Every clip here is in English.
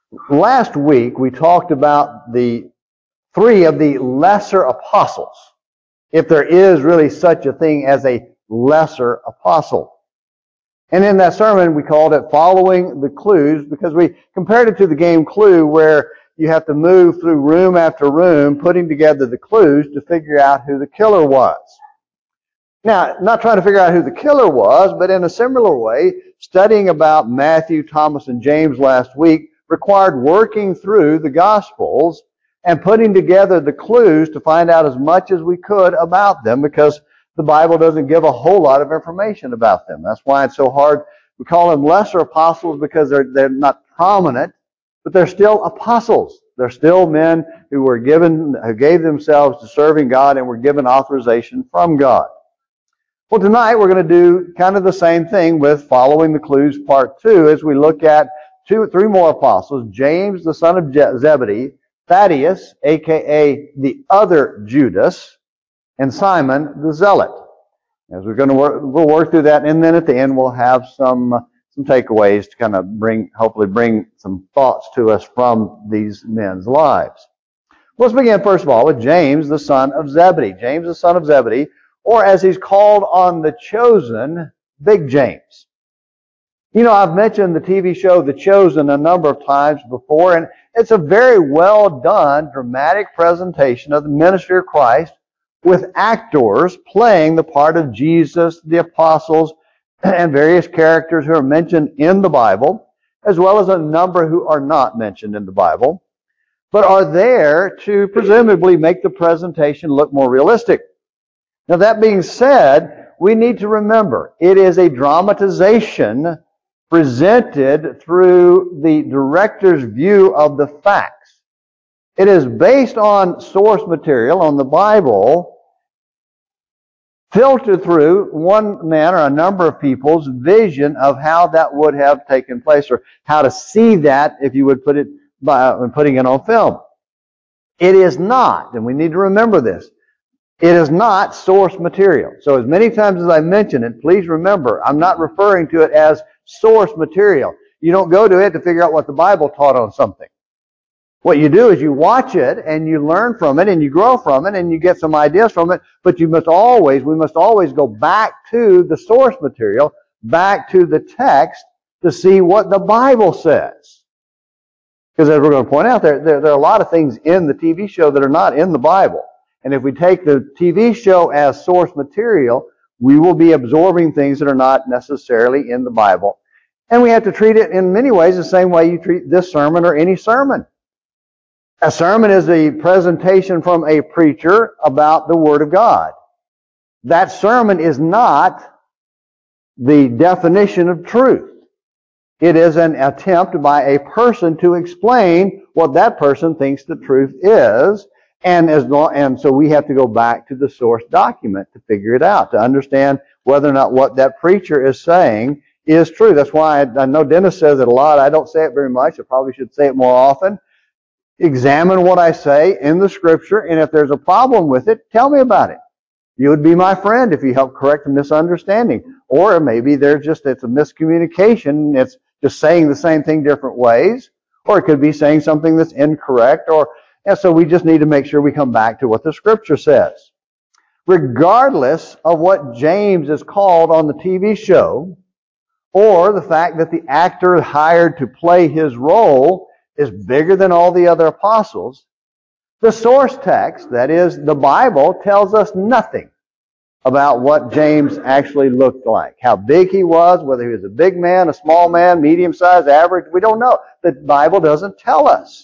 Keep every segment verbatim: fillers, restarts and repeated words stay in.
Last week we talked about the three of the lesser apostles, if there is really such a thing as a lesser apostle. And in that sermon we called it Following the Clues, because we compared it to the game Clue, where you have to move through room after room putting together the clues to figure out who the killer was. Now, not trying to figure out who the killer was, but in a similar way, studying about Matthew, Thomas, and James last week required working through the Gospels and putting together the clues to find out as much as we could about them, because the Bible doesn't give a whole lot of information about them. That's why it's so hard. We call them lesser apostles because they're, they're not prominent, but they're still apostles. They're still men who were given, who gave themselves to serving God and were given authorization from God. Well, tonight we're going to do kind of the same thing with Following the Clues Part two as we look at two, three more apostles: James, the son of Zebedee, Thaddeus, aka the other Judas, and Simon the Zealot. As we're going to work, we'll work through that, and then at the end we'll have some some takeaways to kind of bring, hopefully bring some thoughts to us from these men's lives. Let's begin first of all with James, the son of Zebedee. James, the son of Zebedee, or as he's called on The Chosen, Big James. You know, I've mentioned the T V show The Chosen a number of times before, and it's a very well done, dramatic presentation of the ministry of Christ with actors playing the part of Jesus, the apostles, and various characters who are mentioned in the Bible, as well as a number who are not mentioned in the Bible, but are there to presumably make the presentation look more realistic. Now, that being said, we need to remember it is a dramatization presented through the director's view of the facts. It is based on source material, on the Bible, filtered through one man or a number of people's vision of how that would have taken place, or how to see that, if you would put it by putting it on film. It is not, and we need to remember this, it is not source material. So as many times as I mention it, please remember, I'm not referring to it as source material. You don't go to it to figure out what the Bible taught on something. What you do is you watch it and you learn from it and you grow from it and you get some ideas from it, but you must always, we must always go back to the source material, back to the text to see what the Bible says. Because as we're going to point out, there, there, there are a lot of things in the T V show that are not in the Bible. And if we take the T V show as source material, we will be absorbing things that are not necessarily in the Bible. And we have to treat it in many ways the same way you treat this sermon or any sermon. A sermon is a presentation from a preacher about the Word of God. That sermon is not the definition of truth. It is an attempt by a person to explain what that person thinks the truth is. And as long, and so we have to go back to the source document to figure it out, to understand whether or not what that preacher is saying is true. That's why I, I know Dennis says it a lot. I don't say it very much. I probably should say it more often. Examine what I say in the Scripture, and if there's a problem with it, tell me about it. You would be my friend if you help correct a misunderstanding. Or maybe there's just, it's a miscommunication. It's just saying the same thing different ways. Or it could be saying something that's incorrect, or and so we just need to make sure we come back to what the Scripture says. Regardless of what James is called on the T V show, or the fact that the actor hired to play his role is bigger than all the other apostles, the source text, that is, the Bible, tells us nothing about what James actually looked like. How big he was, whether he was a big man, a small man, medium-sized, average, we don't know. The Bible doesn't tell us.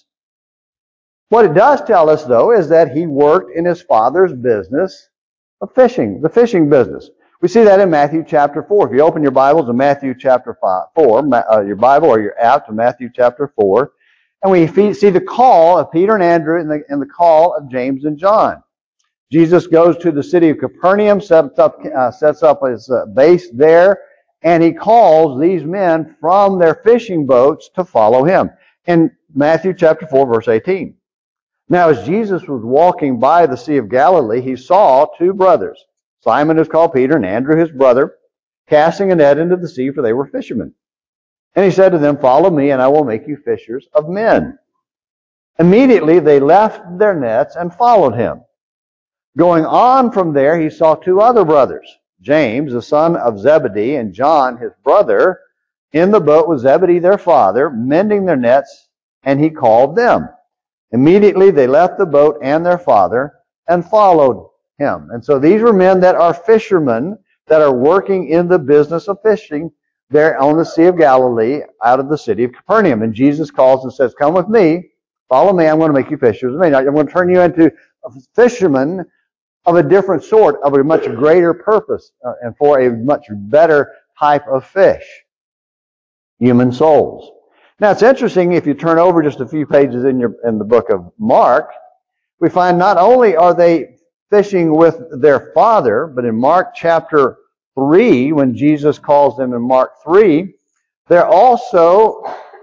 What it does tell us, though, is that he worked in his father's business of fishing, the fishing business. We see that in Matthew chapter four. If you open your Bibles to Matthew chapter five, four, uh, your Bible or your app to Matthew chapter four, and we see the call of Peter and Andrew and the, and the call of James and John. Jesus goes to the city of Capernaum, sets up, uh, sets up his uh, base there, and he calls these men from their fishing boats to follow him. In Matthew chapter four, verse eighteen. Now, as Jesus was walking by the Sea of Galilee, he saw two brothers, Simon, who's called Peter, and Andrew, his brother, casting a net into the sea, for they were fishermen. And he said to them, "Follow me, and I will make you fishers of men." Immediately they left their nets and followed him. Going on from there, he saw two other brothers, James, the son of Zebedee, and John, his brother, in the boat with Zebedee, their father, mending their nets, and he called them. Immediately they left the boat and their father and followed him. And so these were men that are fishermen that are working in the business of fishing there on the Sea of Galilee out of the city of Capernaum. And Jesus calls and says, "Come with me, follow me, I'm going to make you fishers of men. I'm going to turn you into fishermen of a different sort, of a much greater purpose, uh, and for a much better type of fish, human souls." Now it's interesting, if you turn over just a few pages in your in the book of Mark, we find not only are they fishing with their father, but in Mark chapter three, when Jesus calls them in Mark three, they're also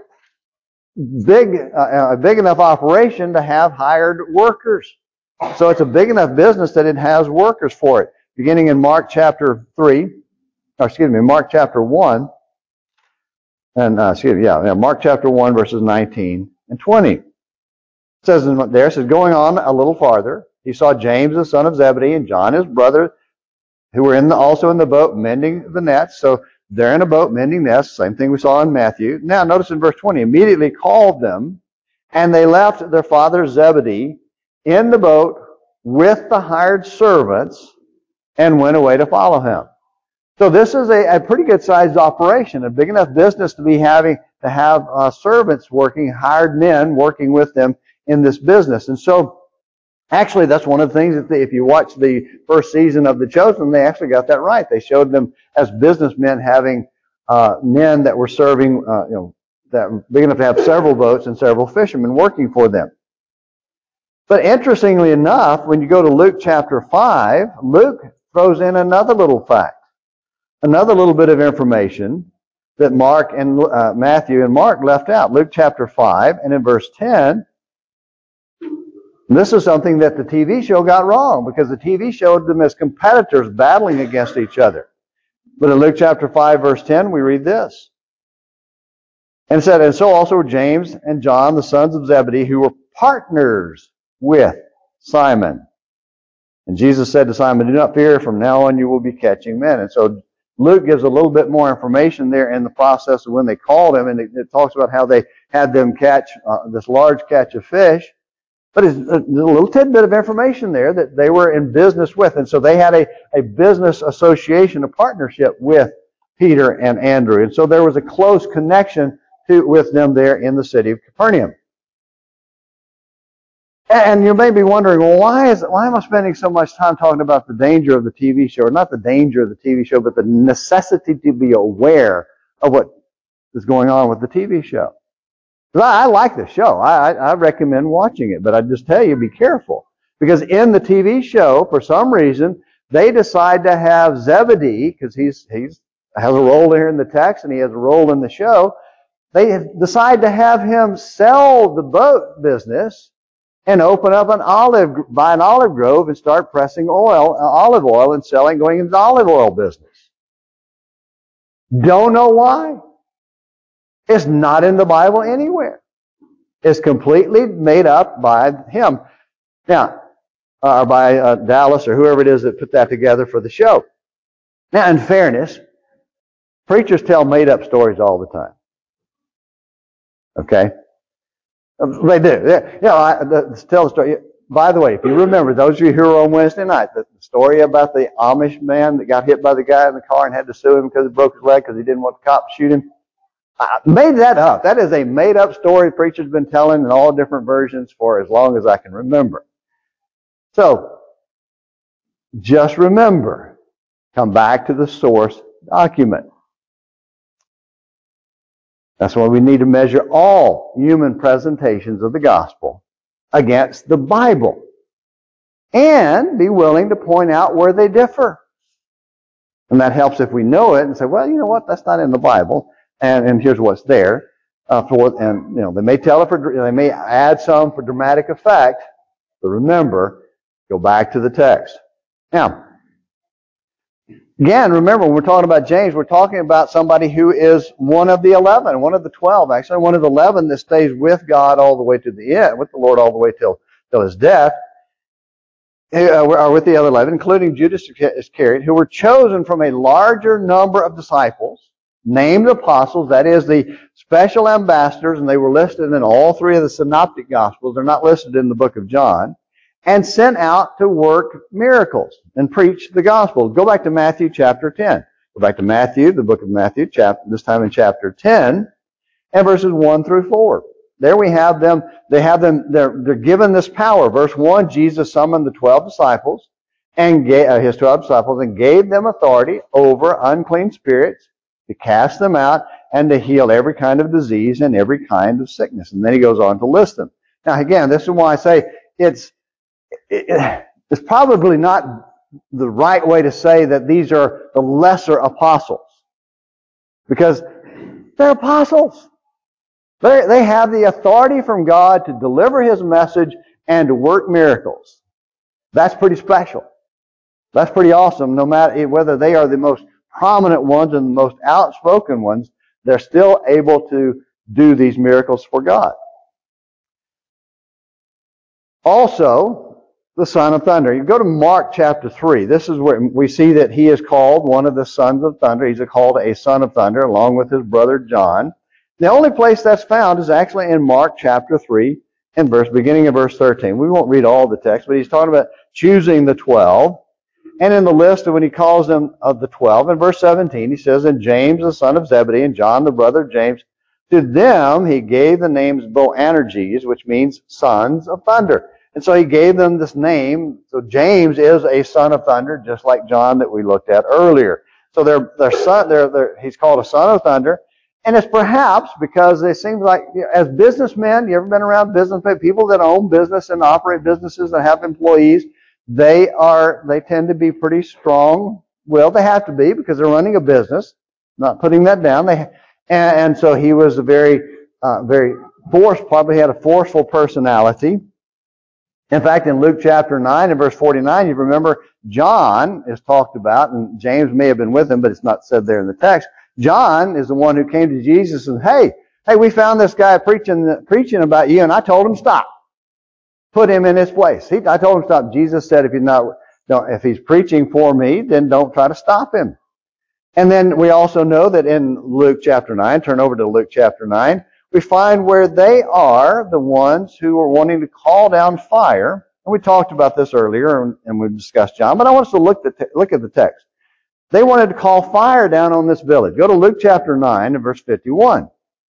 big, uh, a big enough operation to have hired workers. So it's a big enough business that it has workers for it. Beginning in Mark chapter three, or excuse me, Mark chapter one, and uh, excuse me, yeah, yeah, Mark chapter one, verses nineteen and twenty. It says in there, it says, going on a little farther, he saw James, the son of Zebedee, and John, his brother, who were in the, also in the boat mending the nets. So they're in a boat mending nets, same thing we saw in Matthew. Now notice in verse twenty, immediately called them, and they left their father Zebedee in the boat with the hired servants and went away to follow him. So this is a, a pretty good sized operation, a big enough business to be having to have uh, servants working, hired men working with them in this business. And so actually that's one of the things that they, if you watch the first season of The Chosen, they actually got that right. They showed them as businessmen having uh, men that were serving, uh, you know, that were big enough to have several boats and several fishermen working for them. But interestingly enough, when you go to Luke chapter five, Luke throws in another little fact, another little bit of information that Mark and uh, Matthew and Mark left out. Luke chapter five, and in verse ten, this is something that the T V show got wrong, because the T V showed them as competitors battling against each other. But in Luke chapter five, verse ten, we read this. And it said, and so also were James and John, the sons of Zebedee, who were partners with Simon. And Jesus said to Simon, "Do not fear, from now on you will be catching men." And so Luke gives a little bit more information there in the process of when they called him, and it, it talks about how they had them catch uh, this large catch of fish. But it's a little tidbit of information there that they were in business with. And so they had a, a business association, a partnership with Peter and Andrew. And so there was a close connection to, with them there in the city of Capernaum. And you may be wondering, well, why is why am I spending so much time talking about the danger of the T V show? Or not the danger of the T V show, but the necessity to be aware of what is going on with the T V show. Because I, I like the show. I, I recommend watching it. But I just tell you, be careful. Because in the T V show, for some reason, they decide to have Zebedee, because he's he's has a role here in the text and he has a role in the show. They decide to have him sell the boat business and open up an olive, buy an olive grove and start pressing oil, uh, olive oil and selling, going into the olive oil business. Don't know why. It's not in the Bible anywhere. It's completely made up by him. Now, or by uh, Dallas or whoever it is that put that together for the show. Now, in fairness, preachers tell made-up stories all the time. Okay? They do. They, you know, I, the, tell the story. By the way, if you remember, those of you who were on Wednesday night, the, the story about the Amish man that got hit by the guy in the car and had to sue him because he broke his leg because he didn't want the cops to shoot him. I made that up. That is a made-up story preachers have been telling in all different versions for as long as I can remember. So, just remember, come back to the source document. That's why we need to measure all human presentations of the gospel against the Bible and be willing to point out where they differ. And that helps if we know it and say, well, you know what, that's not in the Bible, and, and here's what's there. Uh, for and you know they may tell it for they may add some for dramatic effect, but remember, go back to the text. Now, Again, remember, when we're talking about James, we're talking about somebody who is one of the eleven, one of the twelve, actually, one of the eleven that stays with God all the way to the end, with the Lord all the way till, till his death, uh, or with the other eleven, including Judas Iscariot, who were chosen from a larger number of disciples, named apostles, that is, the special ambassadors, and they were listed in all three of the synoptic gospels. They're not listed in the book of John. And sent out to work miracles and preach the gospel. Go back to Matthew chapter ten. Go back to Matthew, the book of Matthew, chapter, this time in chapter ten, and verses one through four. There we have them, they have them, they're, they're given this power. Verse one, Jesus summoned the twelve disciples, and gave, uh, his twelve disciples, and gave them authority over unclean spirits to cast them out and to heal every kind of disease and every kind of sickness. And then he goes on to list them. Now again, this is why I say it's, it's probably not the right way to say that these are the lesser apostles. Because they're apostles. They they have the authority from God to deliver his message and to work miracles. That's pretty special. That's pretty awesome. No matter whether they are the most prominent ones and the most outspoken ones, they're still able to do these miracles for God. Also, the Son of Thunder. You go to Mark chapter three. This is where we see that he is called one of the sons of thunder. He's called a son of thunder along with his brother John. The only place that's found is actually in Mark chapter three and verse, beginning of verse thirteen. We won't read all the text, but he's talking about choosing the twelve. And in the list of when he calls them of the twelve, in verse seventeen, he says, and James the son of Zebedee and John the brother of James, to them he gave the names Boanerges, which means sons of thunder. And so he gave them this name. So James is a son of thunder, just like John that we looked at earlier. So they're, they're son, they're, they're, he's called a son of thunder. And it's perhaps because they seem like, you know, as businessmen, you ever been around businessmen, people that own business and operate businesses and have employees, they are, they tend to be pretty strong. Well, they have to be because they're running a business. Not putting that down. They, and, and so he was a very, uh, very forced, probably had a forceful personality. In fact, in Luke chapter nine and verse forty-nine, you remember John is talked about, and James may have been with him, but it's not said there in the text. John is the one who came to Jesus and, hey, hey, we found this guy preaching preaching about you, and I told him stop. Put him in his place. He, I told him stop. Jesus said, if he's not, don't, if he's preaching for me, then don't try to stop him. And then we also know that in Luke chapter nine, turn over to Luke chapter nine, we find where they are the ones who are wanting to call down fire. And we talked about this earlier, and, and we discussed John, but I want us to look, the te- look at the text. They wanted to call fire down on this village. Go to Luke chapter nine and verse fifty-one.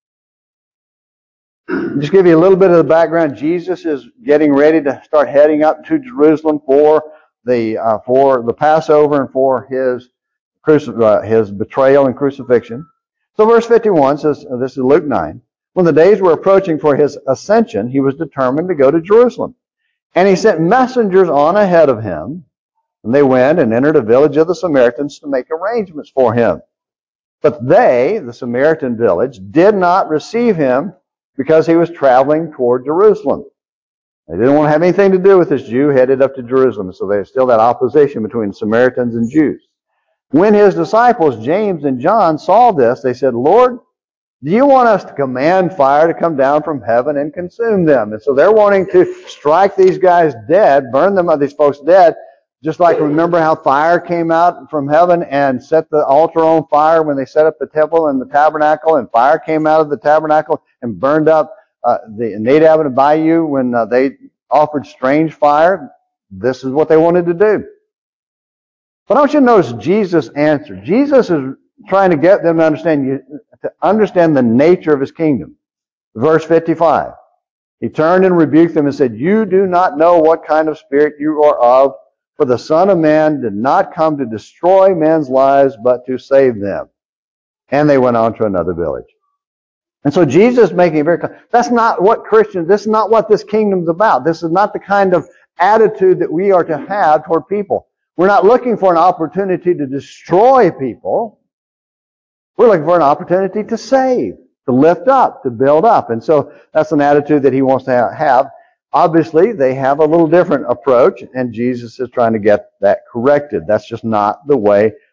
Just give you a little bit of the background. Jesus is getting ready to start heading up to Jerusalem for the uh, for the Passover and for his cruci- uh, his betrayal and crucifixion. So verse fifty-one says, this is Luke nine. When the days were approaching for his ascension, he was determined to go to Jerusalem. And he sent messengers on ahead of him, and they went and entered a village of the Samaritans to make arrangements for him. But they, the Samaritan village, did not receive him because he was traveling toward Jerusalem. They didn't want to have anything to do with this Jew headed up to Jerusalem, so there's still that opposition between Samaritans and Jews. When his disciples, James and John, saw this, they said, Lord, do you want us to command fire to come down from heaven and consume them? And so they're wanting to strike these guys dead, burn them, these folks dead, just like remember how fire came out from heaven and set the altar on fire when they set up the temple and the tabernacle, and fire came out of the tabernacle and burned up uh, the Nadab and Abihu when uh, they offered strange fire. This is what they wanted to do. But I want you to notice Jesus' answer. Jesus is trying to get them to understand you, to understand the nature of his kingdom. Verse fifty-five. He turned and rebuked them and said, you do not know what kind of spirit you are of, for the Son of Man did not come to destroy men's lives, but to save them. And they went on to another village. And so Jesus is making it very clear. That's not what Christians, this is not what this kingdom's about. This is not the kind of attitude that we are to have toward people. We're not looking for an opportunity to destroy people. We're looking for an opportunity to save, to lift up, to build up. And so that's an attitude that he wants to have. Obviously, they have a little different approach, and Jesus is trying to get that corrected. That's just not the way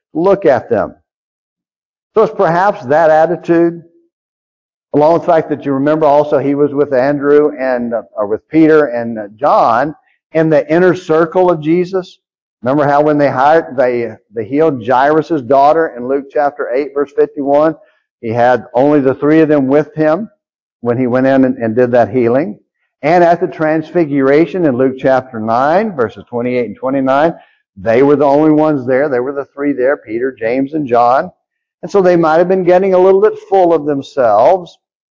look at them. So it's perhaps that attitude, along with the fact that you remember also he was with Andrew and uh, or with Peter and uh, John in the inner circle of Jesus. Remember how when they hired, they they healed Jairus' daughter in Luke chapter eight, verse fifty-one. He had only the three of them with him when he went in and, and did that healing. And at the Transfiguration in Luke chapter nine, verses twenty-eight and twenty-nine, they were the only ones there. They were the three there, Peter, James, and John. And so they might have been getting a little bit full of themselves.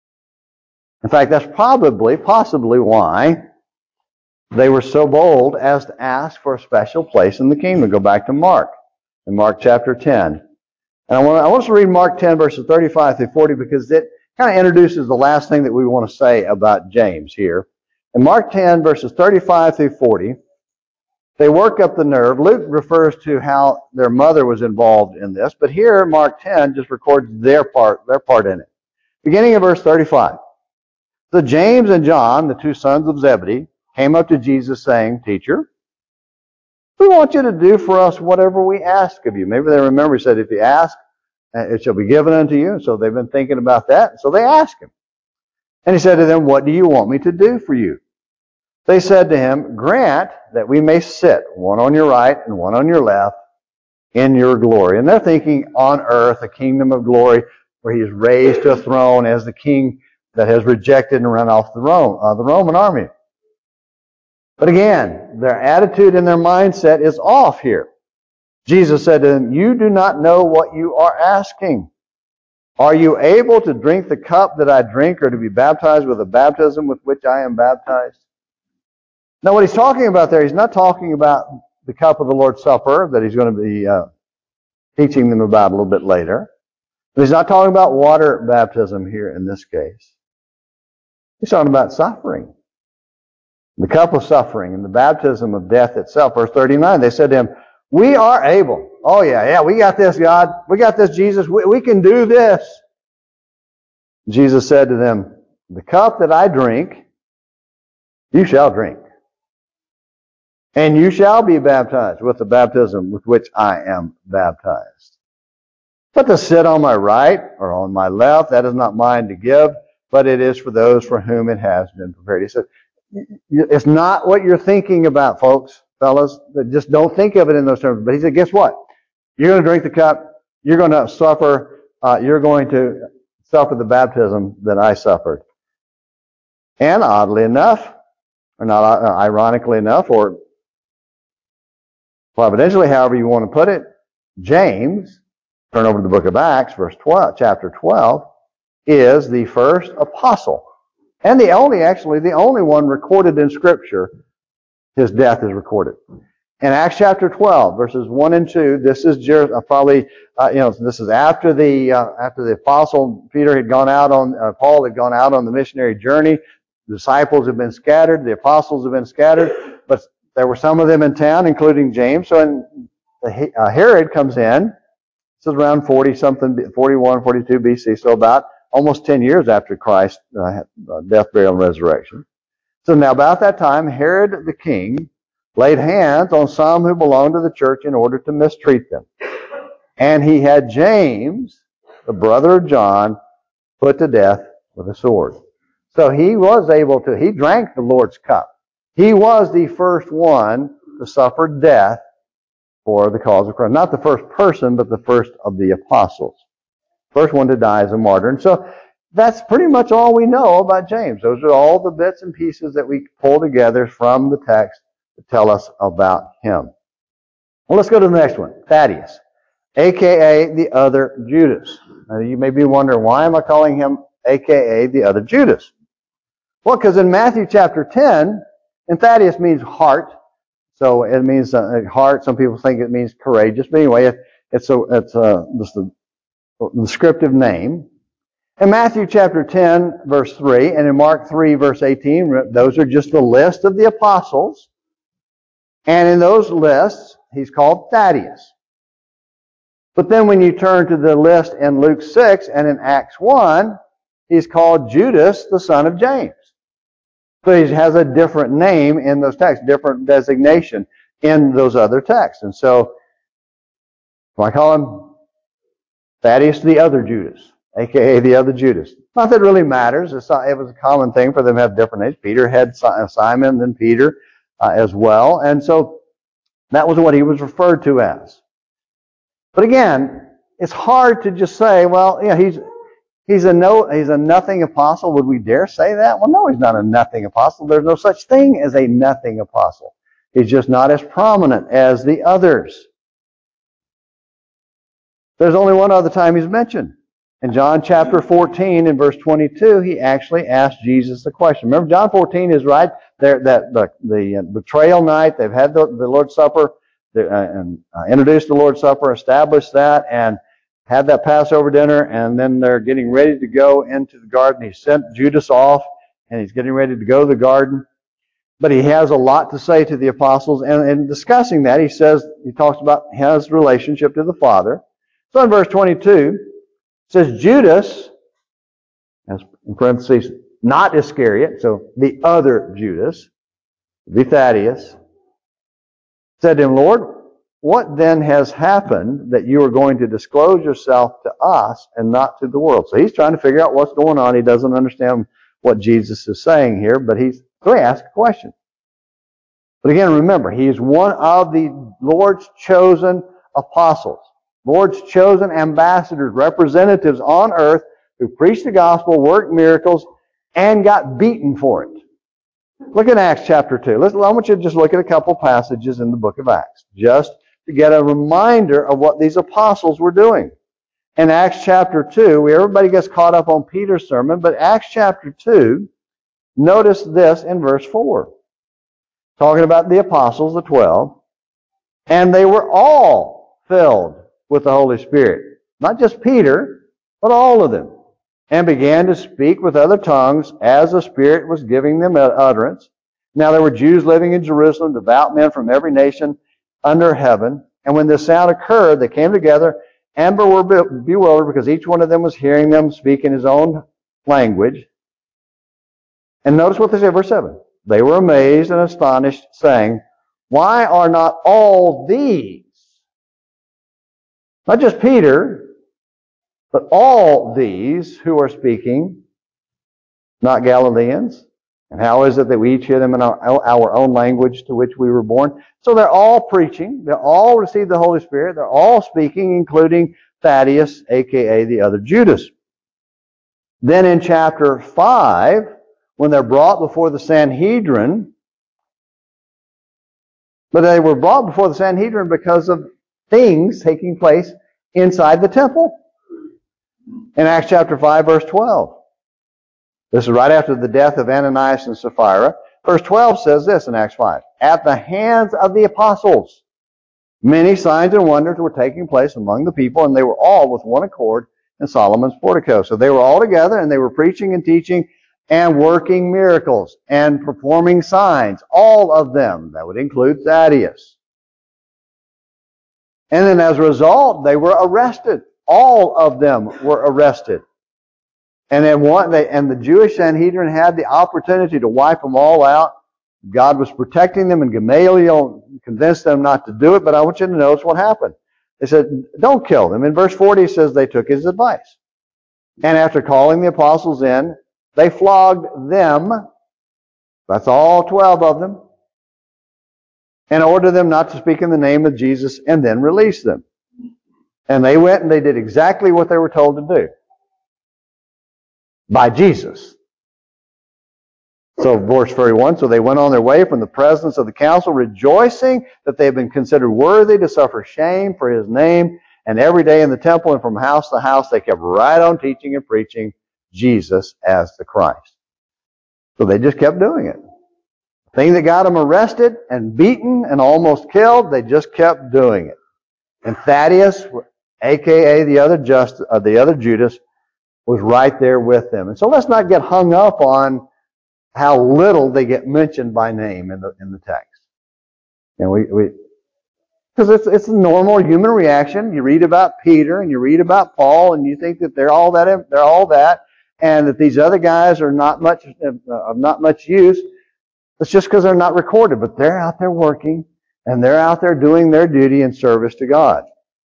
In fact, that's probably, possibly why they were so bold as to ask for a special place in the kingdom. Go back to Mark, in Mark chapter ten. And I want, I want us to read Mark ten, verses thirty-five through forty, because it kind of introduces the last thing that we want to say about James here. In Mark ten, verses thirty-five through forty, they work up the nerve. Luke refers to how their mother was involved in this, but here Mark ten just records their part, their part in it. Beginning of verse thirty-five. So James and John, the two sons of Zebedee, came up to Jesus saying, "Teacher, we want you to do for us whatever we ask of you." Maybe they remember he said, "If you ask, it shall be given unto you." So they've been thinking about that. So they asked him. And he said to them, "What do you want me to do for you?" They said to him, "Grant that we may sit, one on your right and one on your left, in your glory." And they're thinking on earth, a kingdom of glory, where he is raised to a throne as the king that has rejected and run off the Rome, uh, the Roman army. But again, their attitude and their mindset is off here. Jesus said to them, "You do not know what you are asking. Are you able to drink the cup that I drink, or to be baptized with the baptism with which I am baptized?" Now, what he's talking about there, he's not talking about the cup of the Lord's Supper that he's going to be uh, teaching them about a little bit later. But he's not talking about water baptism here in this case. He's talking about suffering. The cup of suffering and the baptism of death itself. Verse thirty-nine, they said to him, "We are able." Oh yeah, yeah, we got this, God. We got this, Jesus. We, we can do this. Jesus said to them, "The cup that I drink, you shall drink. And you shall be baptized with the baptism with which I am baptized. But to sit on my right or on my left, that is not mine to give, but it is for those for whom it has been prepared." He said, it's not what you're thinking about, folks, fellas. Just don't think of it in those terms. But he said, guess what? You're going to drink the cup. You're going to suffer. Uh, you're going to suffer the baptism that I suffered. And oddly enough, or not uh, ironically enough, or providentially, however you want to put it, James, turn over to the book of Acts, verse twelve, chapter twelve, is the first apostle. And the only, actually, the only one recorded in Scripture, his death is recorded. In Acts chapter twelve, verses one and two, this is just, uh, probably, uh, you know, this is after the, uh, after the apostle Peter had gone out on, uh, Paul had gone out on the missionary journey. The disciples have been scattered, the apostles have been scattered, but there were some of them in town, including James. So when uh, Herod comes in, this is around forty something, forty-one, forty-two B C, so about almost ten years after Christ's uh, death, burial, and resurrection. So now about that time, Herod the king laid hands on some who belonged to the church in order to mistreat them. And he had James, the brother of John, put to death with a sword. So he was able to, he drank the Lord's cup. He was the first one to suffer death for the cause of Christ. Not the first person, but the first of the apostles. First one to die as a martyr. And so that's pretty much all we know about James. Those are all the bits and pieces that we pull together from the text to tell us about him. Well, let's go to the next one. Thaddeus, a k a the other Judas. Now, you may be wondering, why am I calling him a k a the other Judas? Well, because in Matthew chapter ten, and Thaddeus means heart, so it means uh, heart. Some people think it means courageous, but anyway, it, it's a, it's a, just a descriptive name. In Matthew chapter ten, verse three, and in Mark three, verse eighteen, those are just the list of the apostles. And in those lists, he's called Thaddeus. But then when you turn to the list in Luke six and in Acts one, he's called Judas, the son of James. So he has a different name in those texts, different designation in those other texts. And so So I call him Thaddeus the other Judas, a k a the other Judas. Not that it really matters. It's not, it was a common thing for them to have different names. Peter had Simon, then Peter uh, as well. And so that was what he was referred to as. But again, it's hard to just say, well, yeah, he's he's a no, he's a nothing apostle. Would we dare say that? Well, no, he's not a nothing apostle. There's no such thing as a nothing apostle. He's just not as prominent as the others. There's only one other time he's mentioned. In John chapter fourteen, in verse twenty-two, he actually asked Jesus the question. Remember, John fourteen is right there, that the, the betrayal night. They've had the, the Lord's Supper, uh, and uh, introduced the Lord's Supper, established that, and had that Passover dinner, and then they're getting ready to go into the garden. He sent Judas off, and he's getting ready to go to the garden. But he has a lot to say to the apostles, and in discussing that, he says, he talks about his relationship to the Father. So in verse twenty-two, it says, Judas, as in parentheses, not Iscariot, so the other Judas, the Thaddeus, said to him, Lord, what then has happened that you are going to disclose yourself to us and not to the world? So he's trying to figure out what's going on. He doesn't understand what Jesus is saying here, but he's so he asks a question. But again, remember, he is one of the Lord's chosen apostles. Lord's chosen ambassadors, representatives on earth who preached the gospel, worked miracles, and got beaten for it. Look at Acts chapter two. Let's, I want you to just look at a couple passages in the book of Acts, just to get a reminder of what these apostles were doing. In Acts chapter two, we, everybody gets caught up on Peter's sermon, but Acts chapter two, notice this in verse four. Talking about the apostles, the twelve, and they were all filled with the Holy Spirit. Not just Peter, but all of them. And began to speak with other tongues as the Spirit was giving them utterance. Now there were Jews living in Jerusalem, devout men from every nation under heaven. And when this sound occurred, they came together and were bewildered because each one of them was hearing them speak in his own language. And notice what they say, verse seven. They were amazed and astonished, saying, why are not all these, not just Peter, but all these who are speaking, not Galileans? And how is it that we each hear them in our, our own language to which we were born? So they're all preaching. They all received the Holy Spirit. They're all speaking, including Thaddeus, a k a the other Judas. Then in chapter five, when they're brought before the Sanhedrin, but they were brought before the Sanhedrin because of things taking place inside the temple. In Acts chapter five, verse twelve. This is right after the death of Ananias and Sapphira. Verse twelve says this in Acts five. At the hands of the apostles, many signs and wonders were taking place among the people, and they were all with one accord in Solomon's portico. So they were all together, and they were preaching and teaching and working miracles and performing signs. All of them. That would include Thaddeus. And then as a result, they were arrested. All of them were arrested. And then one, they, and the Jewish Sanhedrin had the opportunity to wipe them all out. God was protecting them, and Gamaliel convinced them not to do it. But I want you to notice what happened. They said, don't kill them. In verse forty, it says they took his advice. And after calling the apostles in, they flogged them. That's all twelve of them. And ordered them not to speak in the name of Jesus, and then released them. And they went and they did exactly what they were told to do. By Jesus. So verse thirty-one, so they went on their way from the presence of the council, rejoicing that they had been considered worthy to suffer shame for his name. And every day in the temple and from house to house, they kept right on teaching and preaching Jesus as the Christ. So they just kept doing it. The thing that got them arrested and beaten and almost killed, they just kept doing it. And Thaddeus, a k a the other just, uh, the other Judas, was right there with them. And so let's not get hung up on how little they get mentioned by name in the in the text. And we we because it's it's a normal human reaction. You read about Peter and you read about Paul, and you think that they're all that they're all that, and that these other guys are not much of not much use. It's just because they're not recorded, but they're out there working and they're out there doing their duty in service to God.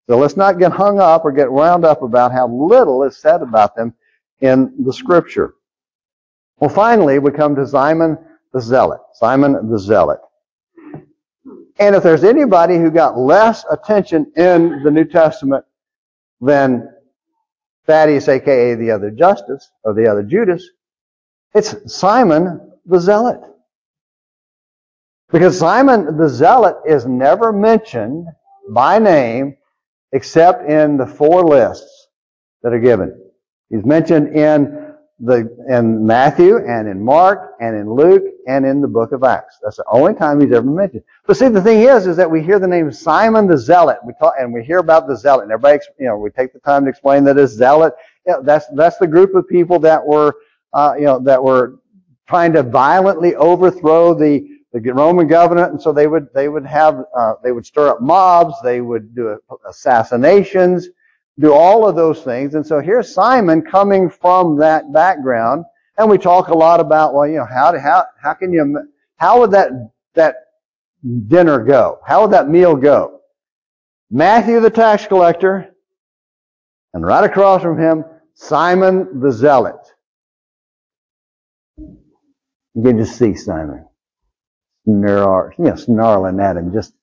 So let's not get hung up or get wound up about how little is said about them in the Scripture. Well, finally, we come to Simon the Zealot. Simon the Zealot. And if there's anybody who got less attention in the New Testament than Thaddeus, a k a the other Justus, or the other Judas, it's Simon the Zealot. Because Simon the Zealot is never mentioned by name except in the four lists that are given. He's mentioned in the in Matthew and in Mark and in Luke and in the book of Acts. That's the only time he's ever mentioned. But see, the thing is, is that we hear the name Simon the Zealot. We talk, and we hear about the Zealot. And everybody, you know, we take the time to explain that as Zealot. You know, that's that's the group of people that were, uh, you know, that were trying to violently overthrow the the Roman government, and so they would they would have uh, they would stir up mobs, they would do assassinations, do all of those things. And so here's Simon coming from that background, and we talk a lot about, well, you know, how how how can you how would that that dinner go? How would that meal go? Matthew the tax collector, and right across from him, Simon the Zealot. You can just see Simon. Snarl, you know, snarling at him. Just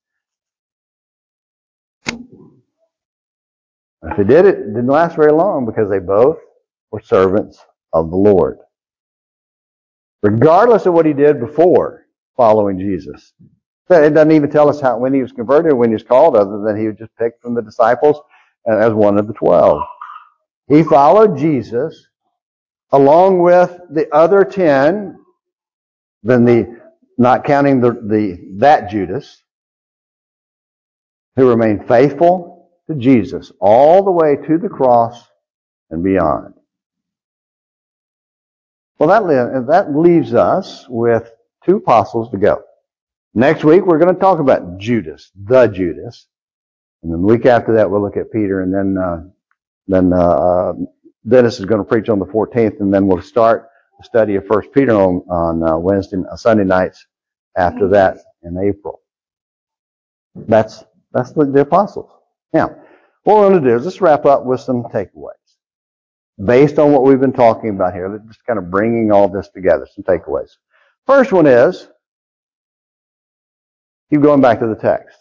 if he did it, it didn't last very long because they both were servants of the Lord. Regardless of what he did before following Jesus. It doesn't even tell us how when he was converted or when he was called, other than he was just picked from the disciples as one of the twelve. He followed Jesus along with the other ten, then the not counting the, the that Judas, who remained faithful to Jesus all the way to the cross and beyond. Well, that, that leaves us with two apostles to go. Next week, we're going to talk about Judas, the Judas. And then the week after that, we'll look at Peter, and then uh, then uh, Dennis is going to preach on the fourteenth, and then we'll start the study of First Peter on, on uh, Wednesday, uh, Sunday nights after that in April. That's that's the, the apostles. Now, what we're going to do is let's wrap up with some takeaways. Based on what we've been talking about here, let's just kind of bringing all this together, some takeaways. First one is, keep going back to the text.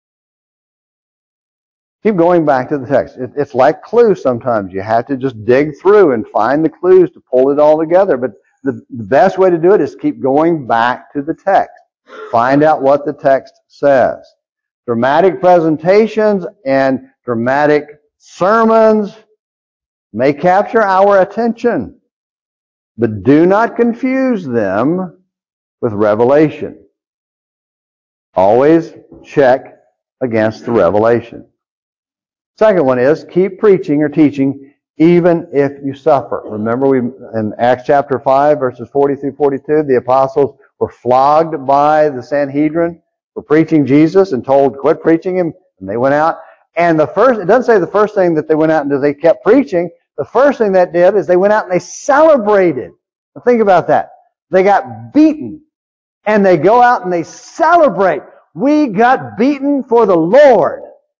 Keep going back to the text. It, it's like clues sometimes. You have to just dig through and find the clues to pull it all together. But the, the best way to do it is keep going back to the text. Find out what the text says. Dramatic presentations and dramatic sermons may capture our attention, but do not confuse them with revelation. Always check against the revelation. Second one is keep preaching or teaching even if you suffer. Remember we in Acts chapter five verses forty through forty-two, the apostles were flogged by the Sanhedrin for preaching Jesus and told quit preaching him, and they went out. And the first, it doesn't say the first thing that they went out and did, they kept preaching. The first thing that did is they went out and they celebrated. Now think about that. They got beaten, and they go out and they celebrate. We got beaten for the Lord.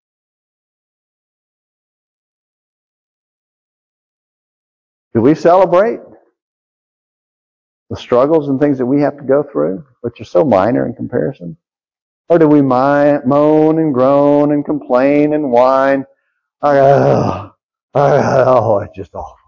Do we celebrate the struggles and things that we have to go through, which are so minor in comparison? Or do we moan and groan and complain and whine? Oh, oh, it's just awful.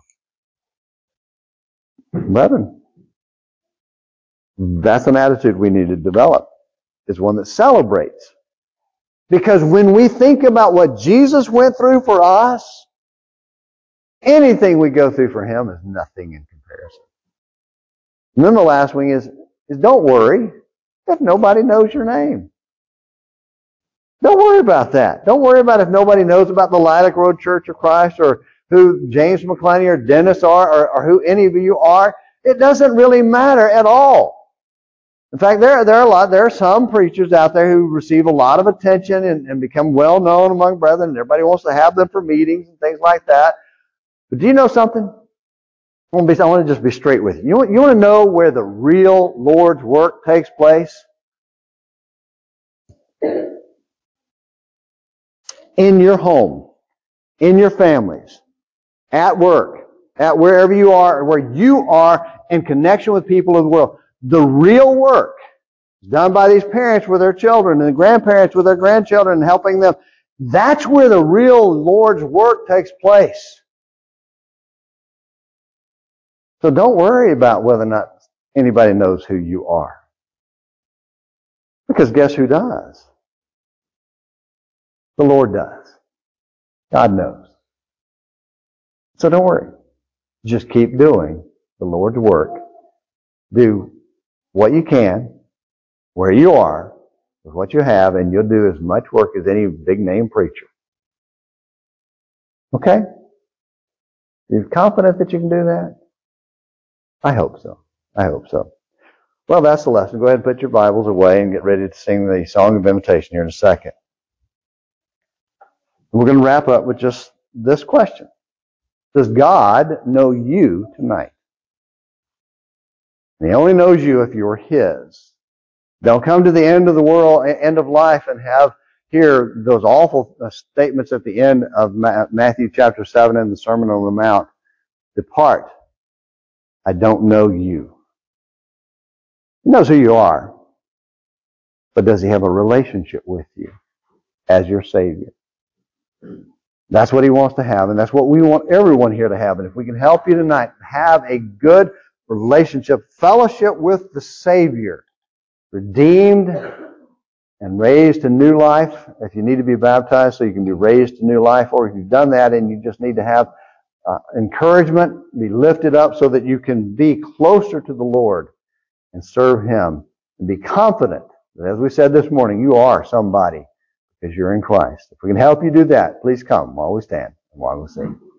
Brethren, that's an attitude we need to develop, is one that celebrates. Because when we think about what Jesus went through for us, anything we go through for Him is nothing in comparison. And then the last wing is, is don't worry if nobody knows your name. Don't worry about that. Don't worry about if nobody knows about the Lilac Road Church of Christ or who James McClaney or Dennis are or, or who any of you are. It doesn't really matter at all. In fact, there, there are a lot, there are some preachers out there who receive a lot of attention and, and become well known among brethren, and everybody wants to have them for meetings and things like that. But do you know something? I want to, be, I want to just be straight with you. You want, you want to know where the real Lord's work takes place? in your home, in your families, at work, at wherever you are, where you are in connection with people of the world. The real work is done by these parents with their children and the grandparents with their grandchildren and helping them. That's where the real Lord's work takes place. So don't worry about whether or not anybody knows who you are. Because guess who does? The Lord does. God knows. So don't worry. Just keep doing the Lord's work. Do what you can, where you are, with what you have, and you'll do as much work as any big name preacher. Okay? You're confident that you can do that? I hope so. I hope so. Well, that's the lesson. Go ahead and put your Bibles away and get ready to sing the Song of Invitation here in a second. We're going to wrap up with just this question. Does God know you tonight? And He only knows you if you're His. Don't come to the end of the world, end of life, and have hear those awful statements at the end of Matthew chapter seven in the Sermon on the Mount. Depart. I don't know you. He knows who you are. But does He have a relationship with you as your Savior? That's what He wants to have, and that's what we want everyone here to have. And if we can help you tonight, have a good relationship, fellowship with the Savior, redeemed and raised to new life. If you need to be baptized so you can be raised to new life, or if you've done that and you just need to have uh, encouragement, be lifted up so that you can be closer to the Lord and serve Him and be confident that, as we said this morning, you are somebody because you're in Christ. If we can help you do that, please come while we stand and while we sing.